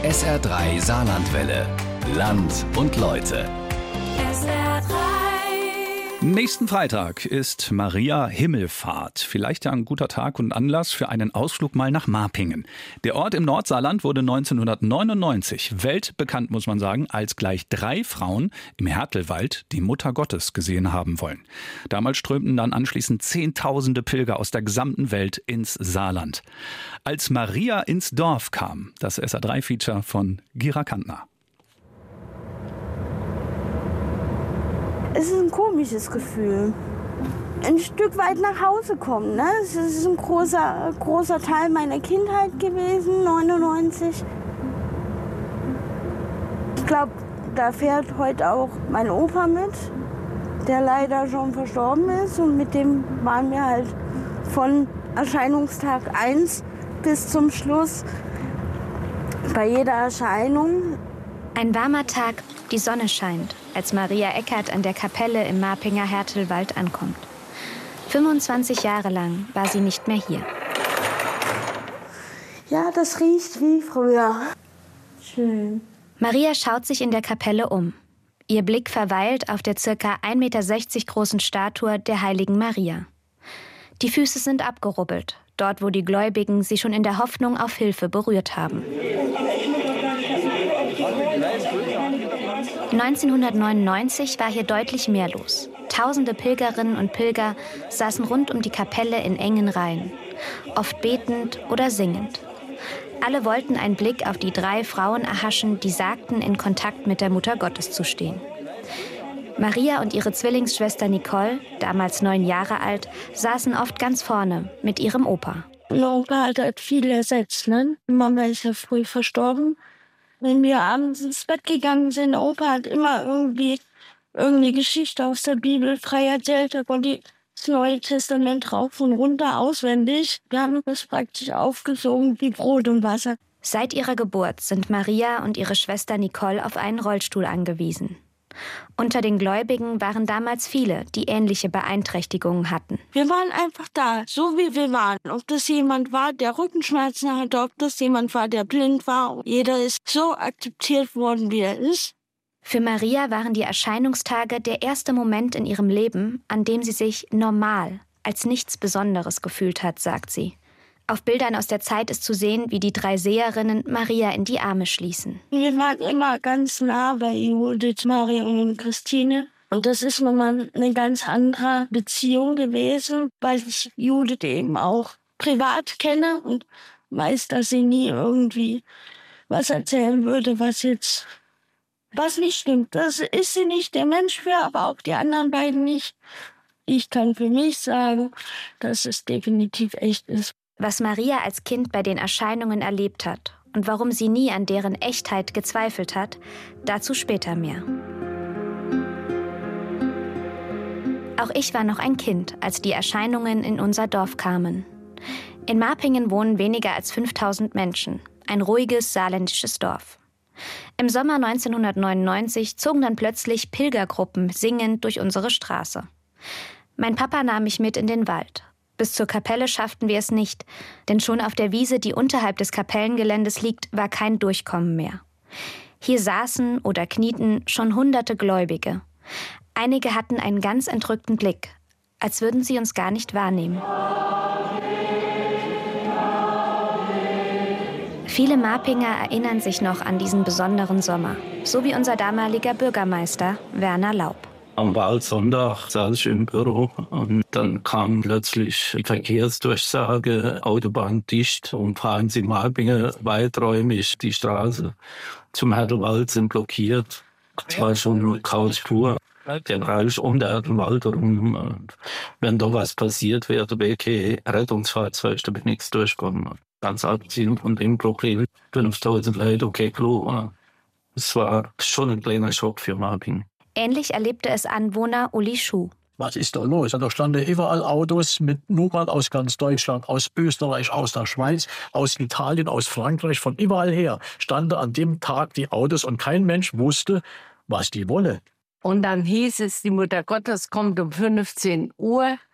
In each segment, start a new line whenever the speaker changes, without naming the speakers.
SR3 Saarlandwelle. Land und Leute.
SR3.
Nächsten Freitag ist Maria Himmelfahrt. Vielleicht ja ein guter Tag und Anlass für einen Ausflug mal nach Marpingen. Der Ort im Nordsaarland wurde 1999 weltbekannt, muss man sagen, als gleich 3 Frauen im Hertelwald die Mutter Gottes gesehen haben wollen. Damals strömten dann anschließend Zehntausende Pilger aus der gesamten Welt ins Saarland. Als Maria ins Dorf kam, das SR3-Feature von Gira Kantner.
Es ist ein komisches Gefühl. Ein Stück weit nach Hause kommen. Ne? Es ist ein großer Teil meiner Kindheit gewesen, 99. Ich glaube, da fährt heute auch mein Opa mit, der leider schon verstorben ist. Und mit dem waren wir halt von Erscheinungstag 1 bis zum Schluss bei jeder Erscheinung.
Ein warmer Tag, die Sonne scheint, als Maria Eckert an der Kapelle im Marpinger Hertelwald ankommt. 25 Jahre lang war sie nicht mehr hier.
Ja, das riecht wie früher. Schön.
Maria schaut sich in der Kapelle um. Ihr Blick verweilt auf der ca. 1,60 Meter großen Statue der heiligen Maria. Die Füße sind abgerubbelt, dort wo die Gläubigen sie schon in der Hoffnung auf Hilfe berührt haben. 1999 war hier deutlich mehr los. Tausende Pilgerinnen und Pilger saßen rund um die Kapelle in engen Reihen, oft betend oder singend. Alle wollten einen Blick auf die 3 Frauen erhaschen, die sagten, in Kontakt mit der Mutter Gottes zu stehen. Maria und ihre Zwillingsschwester Nicole, damals 9 Jahre alt, saßen oft ganz vorne mit ihrem Opa.
Mein Opa hat viel ersetzt, ne? Mama ist ja früh verstorben. Wenn wir abends ins Bett gegangen sind, Opa hat immer irgendeine Geschichte aus der Bibel frei erzählt. Da konnte das Neue Testament rauf und runter auswendig. Wir haben das praktisch aufgesogen wie Brot und Wasser.
Seit ihrer Geburt sind Maria und ihre Schwester Nicole auf einen Rollstuhl angewiesen. Unter den Gläubigen waren damals viele, die ähnliche Beeinträchtigungen hatten.
Wir waren einfach da, so wie wir waren. Ob das jemand war, der Rückenschmerzen hatte, ob das jemand war, der blind war. Jeder ist so akzeptiert worden, wie er ist.
Für Maria waren die Erscheinungstage der erste Moment in ihrem Leben, an dem sie sich normal, als nichts Besonderes gefühlt hat, sagt sie. Auf Bildern aus der Zeit ist zu sehen, wie die 3 Seherinnen Maria in die Arme schließen.
Wir waren immer ganz nah bei Judith, Maria und Christine. Und das ist nochmal eine ganz andere Beziehung gewesen, weil ich Judith eben auch privat kenne und weiß, dass sie nie irgendwie was erzählen würde, was nicht stimmt. Das ist sie nicht der Mensch für, aber auch die anderen beiden nicht. Ich kann für mich sagen, dass es definitiv echt ist.
Was Maria als Kind bei den Erscheinungen erlebt hat und warum sie nie an deren Echtheit gezweifelt hat, dazu später mehr. Auch ich war noch ein Kind, als die Erscheinungen in unser Dorf kamen. In Marpingen wohnen weniger als 5000 Menschen, ein ruhiges saarländisches Dorf. Im Sommer 1999 zogen dann plötzlich Pilgergruppen singend durch unsere Straße. Mein Papa nahm mich mit in den Wald. Bis zur Kapelle schafften wir es nicht, denn schon auf der Wiese, die unterhalb des Kapellengeländes liegt, war kein Durchkommen mehr. Hier saßen oder knieten schon hunderte Gläubige. Einige hatten einen ganz entrückten Blick, als würden sie uns gar nicht wahrnehmen. Viele Marpinger erinnern sich noch an diesen besonderen Sommer, so wie unser damaliger Bürgermeister Werner Laub.
Am Wahlsonntag saß ich im Büro und dann kam plötzlich die Verkehrsdurchsage, Autobahn dicht und fahren Sie Marpingen weiträumig. Die Straße zum Hertelwald sind blockiert. Es war schon Chaos pur. Der Bereich um der Hertelwald rum. Wenn da was passiert wäre, wäre kein Rettungsfahrzeug, da bin nichts durchgekommen. Ganz abgesehen von dem Problem, 5000 Leute, okay, klar. Es war schon ein kleiner Schock für Marpingen.
Ähnlich erlebte es Anwohner Uli Schuh.
Was ist da los? Da standen überall Autos mit Nummern aus ganz Deutschland, aus Österreich, aus der Schweiz, aus Italien, aus Frankreich, von überall her standen an dem Tag die Autos und kein Mensch wusste, was die wollen.
Und dann hieß es, die Mutter Gottes kommt um 15 Uhr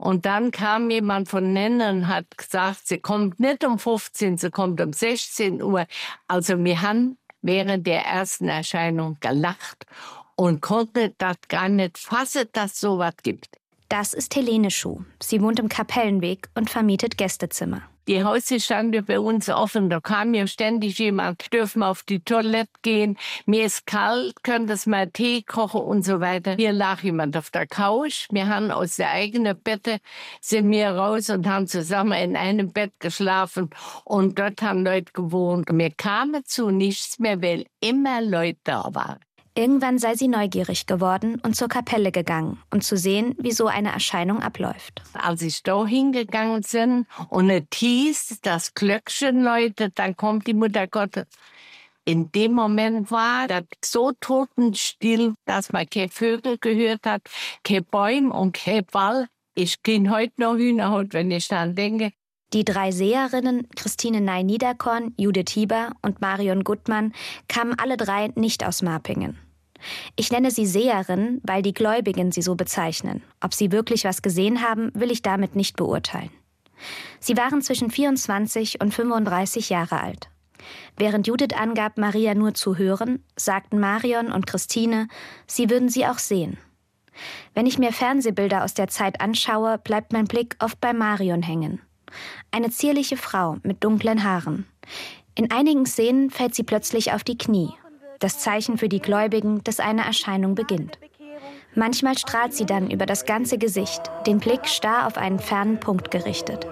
Und dann kam jemand von Nenner und hat gesagt, sie kommt nicht um 15, sie kommt um 16 Uhr. Also wir haben während der ersten Erscheinung gelacht und konnte das gar nicht fassen, dass es sowas gibt.
Das ist Helene Schuh. Sie wohnt im Kapellenweg und vermietet Gästezimmer.
Die Häuser standen bei uns offen, da kam ja ständig jemand, dürfen wir auf die Toilette gehen, mir ist kalt, können das mal Tee kochen und so weiter. Hier lag jemand auf der Couch, wir haben aus der eigenen Bette, sind wir raus und haben zusammen in einem Bett geschlafen und dort haben Leute gewohnt. Mir kamen zu nichts mehr, weil immer Leute da waren.
Irgendwann sei sie neugierig geworden und zur Kapelle gegangen, um zu sehen, wie so eine Erscheinung abläuft.
Als ich da hingegangen bin und es hieß, das Glöckchen läutet, dann kommt die Mutter Gottes. In dem Moment war das so totenstill, dass man keine Vögel gehört hat, keine Bäume und kein Ball. Ich kriege heute noch Hühnerhaut, wenn ich daran denke.
Die 3 Seherinnen, Christine Ney-Niederkorn, Judith Hieber und Marion Gutmann, kamen alle 3 nicht aus Marpingen. Ich nenne sie Seherinnen, weil die Gläubigen sie so bezeichnen. Ob sie wirklich was gesehen haben, will ich damit nicht beurteilen. Sie waren zwischen 24 und 35 Jahre alt. Während Judith angab, Maria nur zu hören, sagten Marion und Christine, sie würden sie auch sehen. Wenn ich mir Fernsehbilder aus der Zeit anschaue, bleibt mein Blick oft bei Marion hängen. Eine zierliche Frau mit dunklen Haaren. In einigen Szenen fällt sie plötzlich auf die Knie. Das Zeichen für die Gläubigen, dass eine Erscheinung beginnt. Manchmal strahlt sie dann über das ganze Gesicht, den Blick starr auf einen fernen Punkt gerichtet.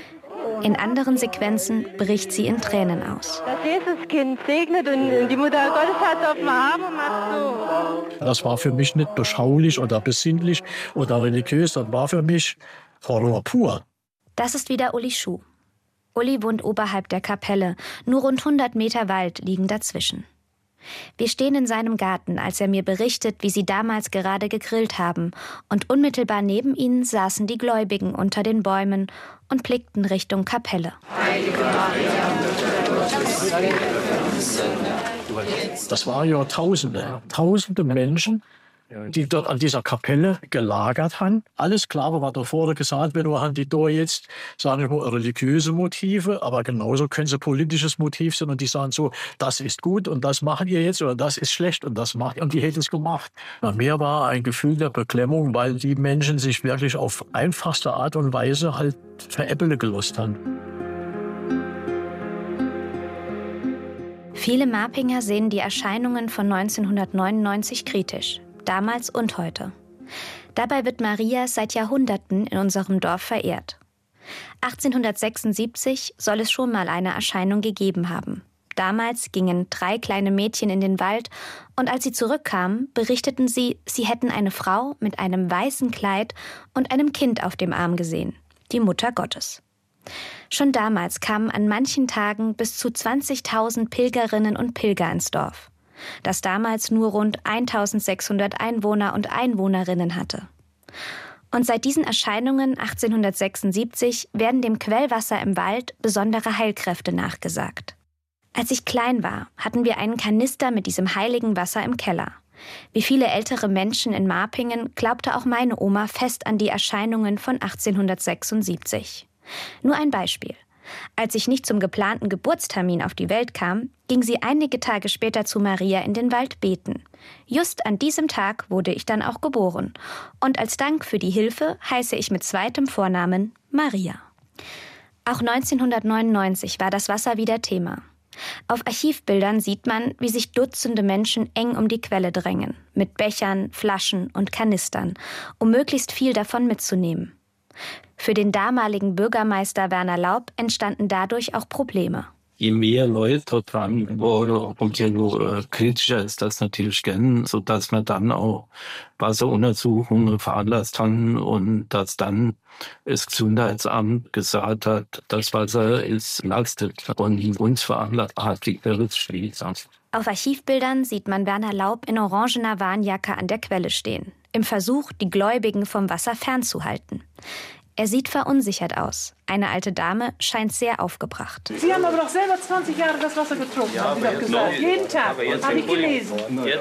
In anderen Sequenzen bricht sie in Tränen aus.
Das Jesuskind segnet und die Mutter Gottes hat auf dem Arm und macht so.
Das war für mich nicht beschaulich oder besinnlich oder religiös, das war für mich Horror pur.
Das ist wieder Uli Schuh. Uli wohnt oberhalb der Kapelle. Nur rund 100 Meter Wald liegen dazwischen. Wir stehen in seinem Garten, als er mir berichtet, wie sie damals gerade gegrillt haben. Und unmittelbar neben ihnen saßen die Gläubigen unter den Bäumen und blickten Richtung Kapelle.
Das waren ja Tausende Menschen, die dort an dieser Kapelle gelagert haben. Alles klar, was da vorne gesagt wird, haben die da jetzt, sagen wir mal, religiöse Motive, aber genauso können sie politisches Motiv sein und die sagen so, das ist gut und das machen ihr jetzt oder das ist schlecht und das macht ihr und die hätten es gemacht. Bei mir war ein Gefühl der Beklemmung, weil die Menschen sich wirklich auf einfachste Art und Weise halt veräppeln gelost haben.
Viele Marpinger sehen die Erscheinungen von 1999 kritisch. Damals und heute. Dabei wird Maria seit Jahrhunderten in unserem Dorf verehrt. 1876 soll es schon mal eine Erscheinung gegeben haben. Damals gingen 3 kleine Mädchen in den Wald und als sie zurückkamen, berichteten sie, sie hätten eine Frau mit einem weißen Kleid und einem Kind auf dem Arm gesehen, die Mutter Gottes. Schon damals kamen an manchen Tagen bis zu 20.000 Pilgerinnen und Pilger ins Dorf, das damals nur rund 1.600 Einwohner und Einwohnerinnen hatte. Und seit diesen Erscheinungen 1876 werden dem Quellwasser im Wald besondere Heilkräfte nachgesagt. Als ich klein war, hatten wir einen Kanister mit diesem heiligen Wasser im Keller. Wie viele ältere Menschen in Marpingen glaubte auch meine Oma fest an die Erscheinungen von 1876. Nur ein Beispiel. Als ich nicht zum geplanten Geburtstermin auf die Welt kam, ging sie einige Tage später zu Maria in den Wald beten. Just an diesem Tag wurde ich dann auch geboren. Und als Dank für die Hilfe heiße ich mit zweitem Vornamen Maria. Auch 1999 war das Wasser wieder Thema. Auf Archivbildern sieht man, wie sich Dutzende Menschen eng um die Quelle drängen, mit Bechern, Flaschen und Kanistern, um möglichst viel davon mitzunehmen. Für den damaligen Bürgermeister Werner Laub entstanden dadurch auch Probleme.
Je mehr Leute dort dran waren, umso kritischer ist das natürlich gern, sodass man dann auch Wasseruntersuchungen veranlasst haben und dass dann das Gesundheitsamt gesagt hat, das Wasser ist lastet und uns veranlasst hat, die Quelle zu schließen.
Auf Archivbildern sieht man Werner Laub in orangener Warnjacke an der Quelle stehen, im Versuch, die Gläubigen vom Wasser fernzuhalten. Er sieht verunsichert aus. Eine alte Dame scheint sehr aufgebracht.
Sie haben aber doch selber 20 Jahre das Wasser getrunken, haben Sie doch gesagt. Jeden Tag, habe ich gelesen.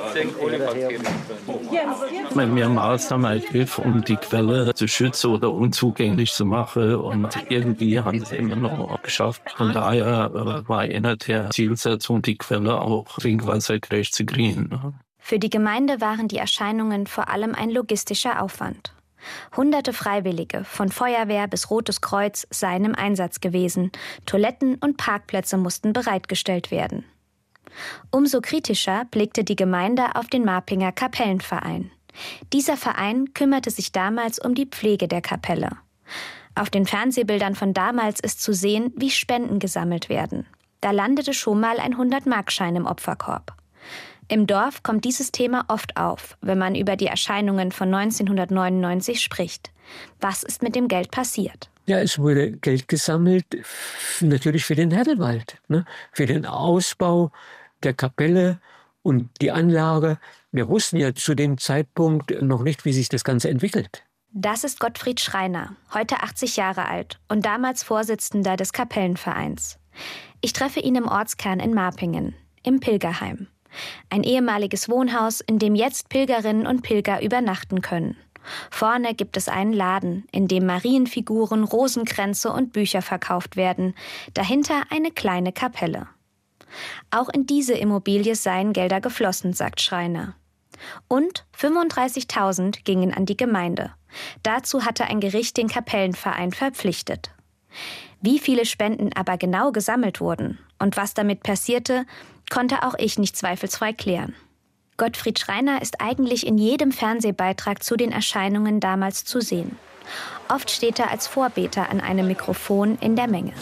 Wenn wir Maßnahmen ergriffen, um die Quelle zu schützen oder unzugänglich zu machen, und irgendwie haben sie immer noch geschafft. Von daher war einer der Zielsetzungen, die Quelle auch trinkwassergerecht zu kriegen.
Für die Gemeinde waren die Erscheinungen vor allem ein logistischer Aufwand. Hunderte Freiwillige, von Feuerwehr bis Rotes Kreuz, seien im Einsatz gewesen. Toiletten und Parkplätze mussten bereitgestellt werden. Umso kritischer blickte die Gemeinde auf den Marpinger Kapellenverein. Dieser Verein kümmerte sich damals um die Pflege der Kapelle. Auf den Fernsehbildern von damals ist zu sehen, wie Spenden gesammelt werden. Da landete schon mal ein 100-Markschein im Opferkorb. Im Dorf kommt dieses Thema oft auf, wenn man über die Erscheinungen von 1999 spricht. Was ist mit dem Geld passiert?
Ja, es wurde Geld gesammelt, natürlich für den Herdelwald, ne? Für den Ausbau der Kapelle und die Anlage. Wir wussten ja zu dem Zeitpunkt noch nicht, wie sich das Ganze entwickelt.
Das ist Gottfried Schreiner, heute 80 Jahre alt und damals Vorsitzender des Kapellenvereins. Ich treffe ihn im Ortskern in Marpingen, im Pilgerheim. Ein ehemaliges Wohnhaus, in dem jetzt Pilgerinnen und Pilger übernachten können. Vorne gibt es einen Laden, in dem Marienfiguren, Rosenkränze und Bücher verkauft werden. Dahinter eine kleine Kapelle. Auch in diese Immobilie seien Gelder geflossen, sagt Schreiner. Und 35.000 gingen an die Gemeinde. Dazu hatte ein Gericht den Kapellenverein verpflichtet. Wie viele Spenden aber genau gesammelt wurden und was damit passierte, konnte auch ich nicht zweifelsfrei klären. Gottfried Schreiner ist eigentlich in jedem Fernsehbeitrag zu den Erscheinungen damals zu sehen. Oft steht er als Vorbeter an einem Mikrofon in der Menge.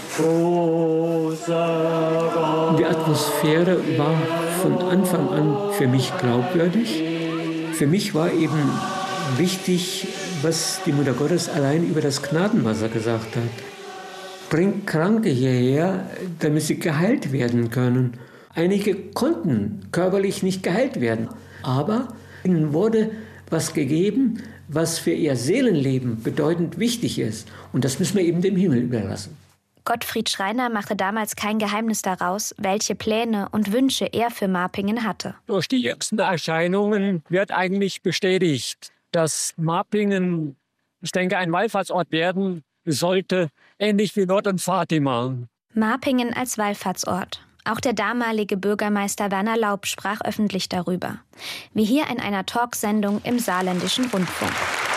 Die Atmosphäre war von Anfang an für mich glaubwürdig. Für mich war eben wichtig, was die Mutter Gottes allein über das Gnadenwasser gesagt hat. Bringt Kranke hierher, damit sie geheilt werden können. Einige konnten körperlich nicht geheilt werden, aber ihnen wurde was gegeben, was für ihr Seelenleben bedeutend wichtig ist. Und das müssen wir eben dem Himmel überlassen.
Gottfried Schreiner machte damals kein Geheimnis daraus, welche Pläne und Wünsche er für Marpingen hatte.
Durch die jüngsten Erscheinungen wird eigentlich bestätigt, dass Marpingen, ich denke, ein Wallfahrtsort werden sollte, ähnlich wie Nord und Fatima.
Marpingen als Wallfahrtsort. Auch der damalige Bürgermeister Werner Laub sprach öffentlich darüber. Wie hier in einer Talksendung im Saarländischen Rundfunk.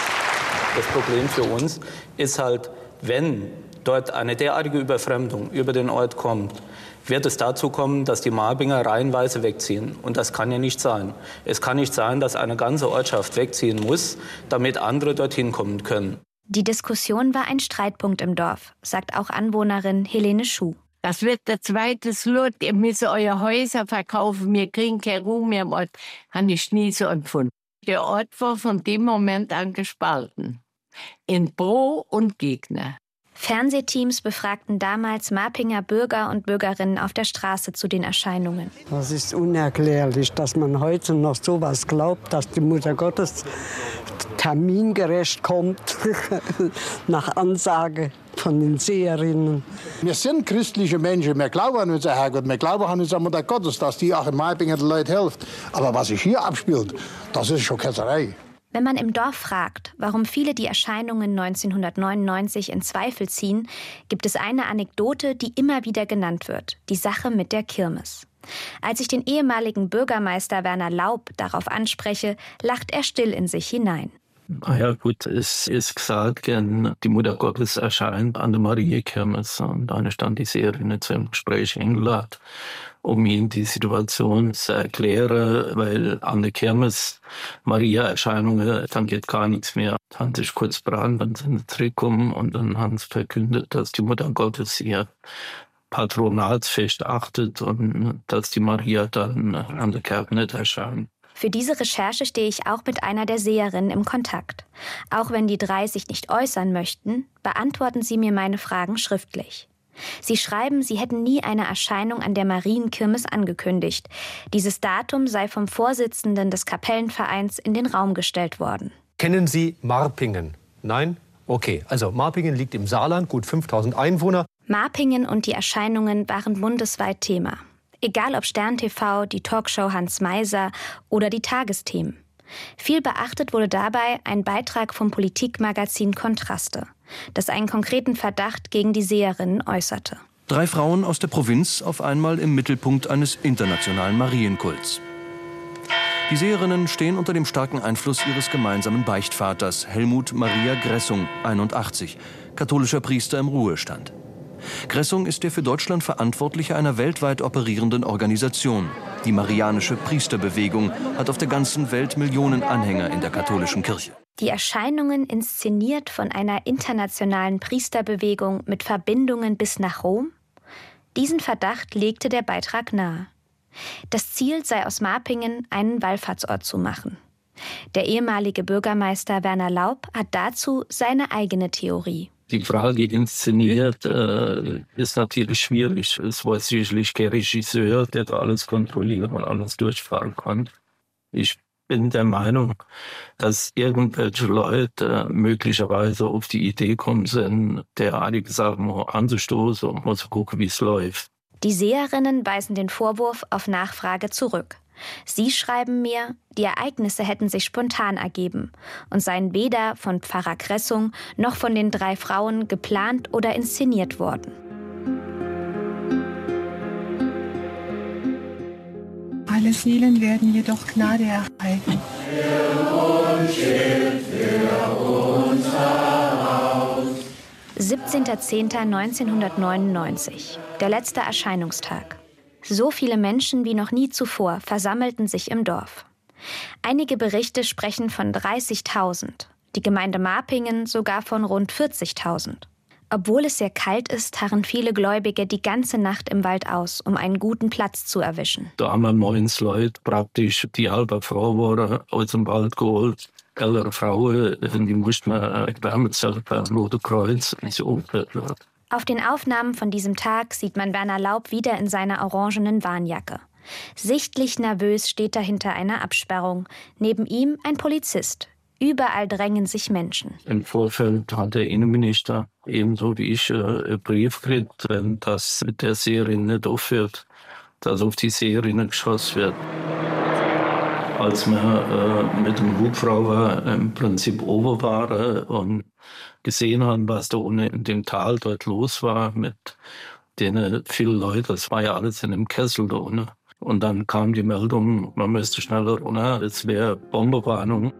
Das Problem für uns ist halt, wenn dort eine derartige Überfremdung über den Ort kommt, wird es dazu kommen, dass die Marpinger reihenweise wegziehen. Und das kann ja nicht sein. Es kann nicht sein, dass eine ganze Ortschaft wegziehen muss, damit andere dorthin kommen können.
Die Diskussion war ein Streitpunkt im Dorf, sagt auch Anwohnerin Helene Schuh.
Das wird der zweite Lot. Ihr müsst eure Häuser verkaufen. Wir kriegen keine Ruhe mehr im Ort. Habe ich nie so empfunden. Der Ort war von dem Moment an gespalten. In Pro und Gegner.
Fernsehteams befragten damals Marpinger Bürger und Bürgerinnen auf der Straße zu den Erscheinungen.
Das ist unerklärlich, dass man heute noch sowas glaubt, dass die Mutter Gottes termingerecht kommt, nach Ansage von den Seherinnen.
Wir sind christliche Menschen, wir glauben an unser Herrgott, wir glauben an unsere Mutter Gottes, dass die auch in Marpingen den Leuten hilft. Aber was sich hier abspielt, das ist schon Ketzerei.
Wenn man im Dorf fragt, warum viele die Erscheinungen 1999 in Zweifel ziehen, gibt es eine Anekdote, die immer wieder genannt wird: die Sache mit der Kirmes. Als ich den ehemaligen Bürgermeister Werner Laub darauf anspreche, lacht er still in sich hinein.
Ja gut, es ist gesagt, die Mutter Gottes erscheint an der Mariekirmes und da stand die Seherin zum Gespräch eingeladen, um ihnen die Situation zu erklären, weil an der Kirmes Maria-Erscheinungen, dann geht gar nichts mehr. Dann haben sich kurz beraten, dann sind sie zurückgekommen und dann haben sie verkündet, dass die Mutter Gottes ihr Patronatsfest achtet und dass die Maria dann an der Kirche nicht erscheint.
Für diese Recherche stehe ich auch mit einer der Seherinnen im Kontakt. Auch wenn die drei sich nicht äußern möchten, beantworten sie mir meine Fragen schriftlich. Sie schreiben, sie hätten nie eine Erscheinung an der Marienkirmes angekündigt. Dieses Datum sei vom Vorsitzenden des Kapellenvereins in den Raum gestellt worden.
Kennen Sie Marpingen? Nein? Okay, also Marpingen liegt im Saarland, gut 5000 Einwohner.
Marpingen und die Erscheinungen waren bundesweit Thema. Egal ob Stern TV, die Talkshow Hans Meiser oder die Tagesthemen. Viel beachtet wurde dabei ein Beitrag vom Politikmagazin Kontraste, das einen konkreten Verdacht gegen die Seherinnen äußerte.
3 Frauen aus der Provinz auf einmal im Mittelpunkt eines internationalen Marienkults. Die Seherinnen stehen unter dem starken Einfluss ihres gemeinsamen Beichtvaters, Helmut Maria Gressung, 81, katholischer Priester im Ruhestand. Gressung ist der für Deutschland Verantwortliche einer weltweit operierenden Organisation. Die Marianische Priesterbewegung hat auf der ganzen Welt Millionen Anhänger in der katholischen Kirche.
Die Erscheinungen inszeniert von einer internationalen Priesterbewegung mit Verbindungen bis nach Rom? Diesen Verdacht legte der Beitrag nahe. Das Ziel sei aus Marpingen einen Wallfahrtsort zu machen. Der ehemalige Bürgermeister Werner Laub hat dazu seine eigene Theorie.
Die Frage inszeniert ist natürlich schwierig. Es war sicherlich kein Regisseur, der da alles kontrollieren und alles durchfahren kann. Ich bin der Meinung, dass irgendwelche Leute möglicherweise auf die Idee kommen sind, derartige Sachen anzustoßen und mal zu gucken, wie es läuft.
Die Seherinnen weisen den Vorwurf auf Nachfrage zurück. Sie schreiben mir, die Ereignisse hätten sich spontan ergeben und seien weder von Pfarrer Gressung noch von den 3 Frauen geplant oder inszeniert worden.
Alle Seelen werden jedoch Gnade erhalten.
17.10.1999, der letzte Erscheinungstag. So viele Menschen wie noch nie zuvor versammelten sich im Dorf. Einige Berichte sprechen von 30.000, die Gemeinde Marpingen sogar von rund 40.000. Obwohl es sehr kalt ist, harren viele Gläubige die ganze Nacht im Wald aus, um einen guten Platz zu erwischen.
Da haben wir morgens Leute praktisch, die halbe Frau waren, aus dem Wald geholt. Ältere Frauen, die mussten wir Wärmezelt beim Roten Kreuz so umfällen.
Auf den Aufnahmen von diesem Tag sieht man Werner Laub wieder in seiner orangenen Warnjacke. Sichtlich nervös steht er hinter einer Absperrung. Neben ihm ein Polizist. Überall drängen sich Menschen.
Im Vorfeld hat der Innenminister, ebenso wie ich, einen Brief gekriegt, wenn das mit der Serie nicht aufhört, dass auf die Serie geschossen wird. Als wir mit dem Hubschrauber im Prinzip oben waren und gesehen haben, was da unten in dem Tal dort los war mit den vielen Leuten, das war ja alles in einem Kessel da unten. Und dann kam die Meldung, man müsste schneller runter, es wäre Bombenwarnung.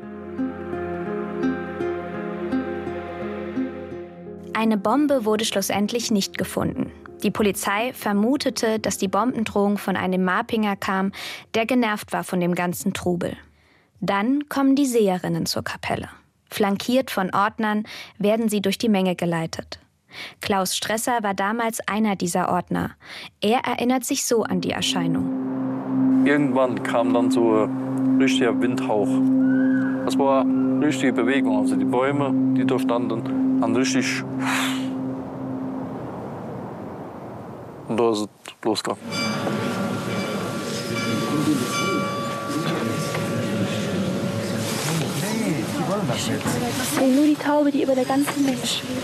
Eine Bombe wurde schlussendlich nicht gefunden. Die Polizei vermutete, dass die Bombendrohung von einem Marpinger kam, der genervt war von dem ganzen Trubel. Dann kommen die Seherinnen zur Kapelle. Flankiert von Ordnern werden sie durch die Menge geleitet. Klaus Stresser war damals einer dieser Ordner. Er erinnert sich so an die Erscheinung.
Irgendwann kam dann so ein richtiger Windhauch. Das war eine richtige Bewegung. Also die Bäume, die da standen, haben richtig... Und da ist es losgegangen.
Ich sehe nur die Taube, die über der ganzen Menge schwebt.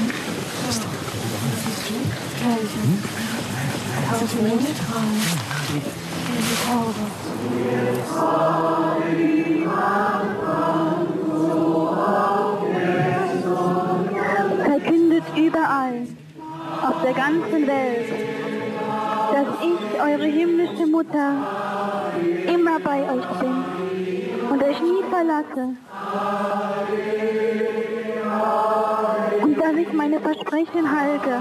Verkündet überall, auf der ganzen Welt, dass ich, eure himmlische Mutter, immer bei euch bin und euch nie verlasse. Und dass ich meine Versprechen halte.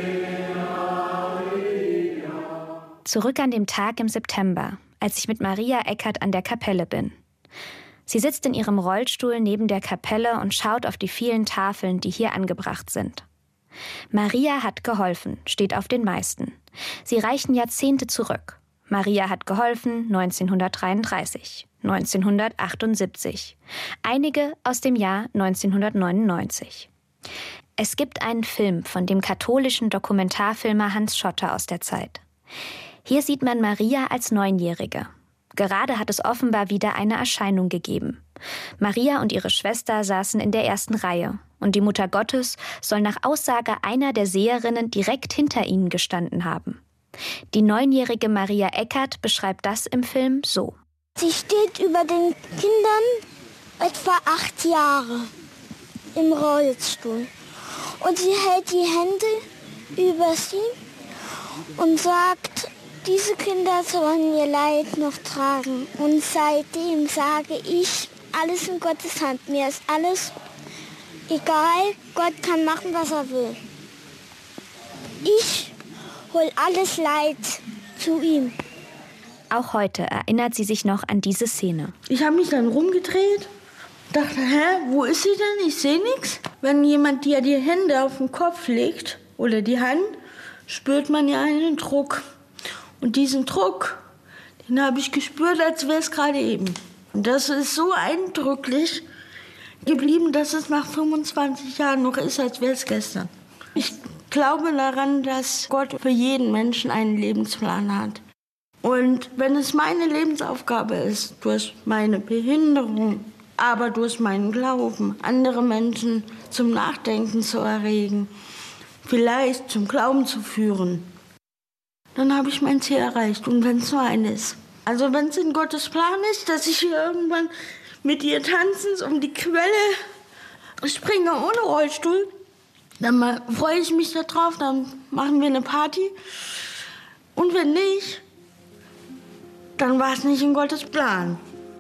Zurück an dem Tag im September, als ich mit Maria Eckert an der Kapelle bin. Sie sitzt in ihrem Rollstuhl neben der Kapelle und schaut auf die vielen Tafeln, die hier angebracht sind. Maria hat geholfen, steht auf den meisten. Sie reichen Jahrzehnte zurück. Maria hat geholfen 1933, 1978. Einige aus dem Jahr 1999. Es gibt einen Film von dem katholischen Dokumentarfilmer Hans Schotter aus der Zeit. Hier sieht man Maria als 9-Jährige. Gerade hat es offenbar wieder eine Erscheinung gegeben. Maria und ihre Schwester saßen in der ersten Reihe und die Mutter Gottes soll nach Aussage einer der Seherinnen direkt hinter ihnen gestanden haben. Die 9-jährige Maria Eckert beschreibt das im Film so.
Sie steht über den Kindern etwa 8 Jahre im Rollstuhl und sie hält die Hände über sie und sagt, diese Kinder sollen ihr Leid noch tragen. Und seitdem sage ich, alles in Gottes Hand. Mir ist alles egal. Gott kann machen, was er will. Ich hol alles Leid zu ihm.
Auch heute erinnert sie sich noch an diese Szene.
Ich habe mich dann rumgedreht, dachte, wo ist sie denn? Ich sehe nichts. Wenn jemand dir die Hände auf den Kopf legt oder die Hand, spürt man ja einen Druck. Und diesen Druck, den habe ich gespürt, als wäre es gerade eben. Und das ist so eindrücklich geblieben, dass es nach 25 Jahren noch ist, als wäre es gestern. Ich glaube daran, dass Gott für jeden Menschen einen Lebensplan hat. Und wenn es meine Lebensaufgabe ist, durch meine Behinderung, aber durch meinen Glauben, andere Menschen zum Nachdenken zu erregen, vielleicht zum Glauben zu führen, dann habe ich mein Ziel erreicht. Und wenn es nur eines ist. Also wenn es in Gottes Plan ist, dass ich hier irgendwann mit ihr tanzend um die Quelle springe ohne Rollstuhl, dann freue ich mich darauf, dann machen wir eine Party. Und wenn nicht, dann war es nicht in Gottes Plan.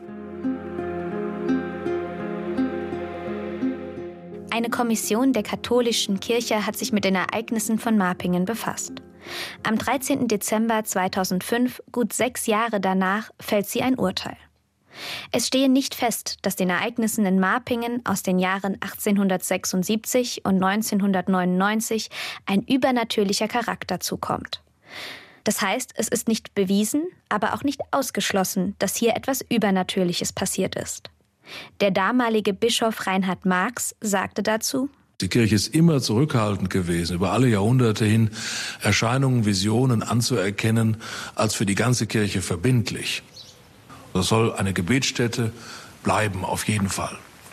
Eine Kommission der katholischen Kirche hat sich mit den Ereignissen von Marpingen befasst. Am 13. Dezember 2005, gut 6 Jahre danach, fällt sie ein Urteil. Es stehe nicht fest, dass den Ereignissen in Marpingen aus den Jahren 1876 und 1999 ein übernatürlicher Charakter zukommt. Das heißt, es ist nicht bewiesen, aber auch nicht ausgeschlossen, dass hier etwas Übernatürliches passiert ist. Der damalige Bischof Reinhard Marx sagte dazu:
Die Kirche ist immer zurückhaltend gewesen, über alle Jahrhunderte hin Erscheinungen, Visionen anzuerkennen, als für die ganze Kirche verbindlich. Das soll eine Gebetsstätte bleiben, auf jeden Fall.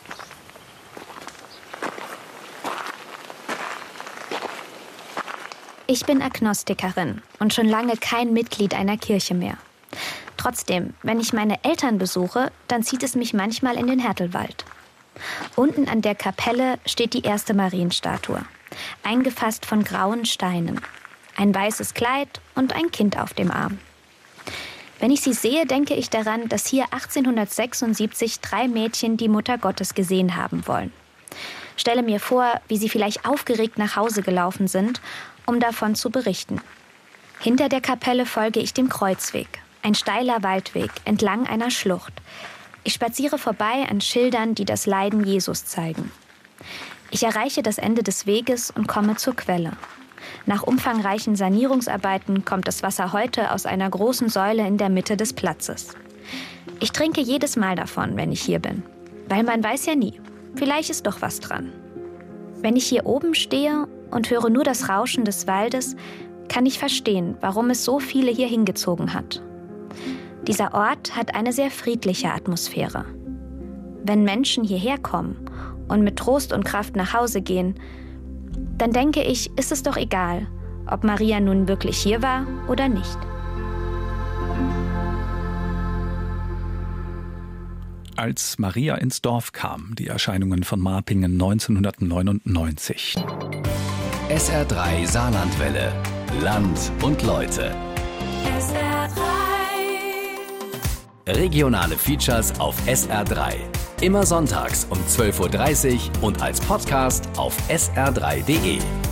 Ich bin Agnostikerin und schon lange kein Mitglied einer Kirche mehr. Trotzdem, wenn ich meine Eltern besuche, dann zieht es mich manchmal in den Hertelwald. Unten an der Kapelle steht die erste Marienstatue, eingefasst von grauen Steinen. Ein weißes Kleid und ein Kind auf dem Arm. Wenn ich sie sehe, denke ich daran, dass hier 1876 3 Mädchen die Mutter Gottes gesehen haben wollen. Stelle mir vor, wie sie vielleicht aufgeregt nach Hause gelaufen sind, um davon zu berichten. Hinter der Kapelle folge ich dem Kreuzweg, ein steiler Waldweg entlang einer Schlucht. Ich spaziere vorbei an Schildern, die das Leiden Jesus zeigen. Ich erreiche das Ende des Weges und komme zur Quelle. Nach umfangreichen Sanierungsarbeiten kommt das Wasser heute aus einer großen Säule in der Mitte des Platzes. Ich trinke jedes Mal davon, wenn ich hier bin. Weil man weiß ja nie, vielleicht ist doch was dran. Wenn ich hier oben stehe und höre nur das Rauschen des Waldes, kann ich verstehen, warum es so viele hier hingezogen hat. Dieser Ort hat eine sehr friedliche Atmosphäre. Wenn Menschen hierher kommen und mit Trost und Kraft nach Hause gehen, dann denke ich, ist es doch egal, ob Maria nun wirklich hier war oder nicht.
Als Maria ins Dorf kam, die Erscheinungen von Marpingen 1999.
SR3 Saarlandwelle. Land und Leute.
SR3.
Regionale Features auf SR3. Immer sonntags um 12:30 Uhr und als Podcast auf sr3.de.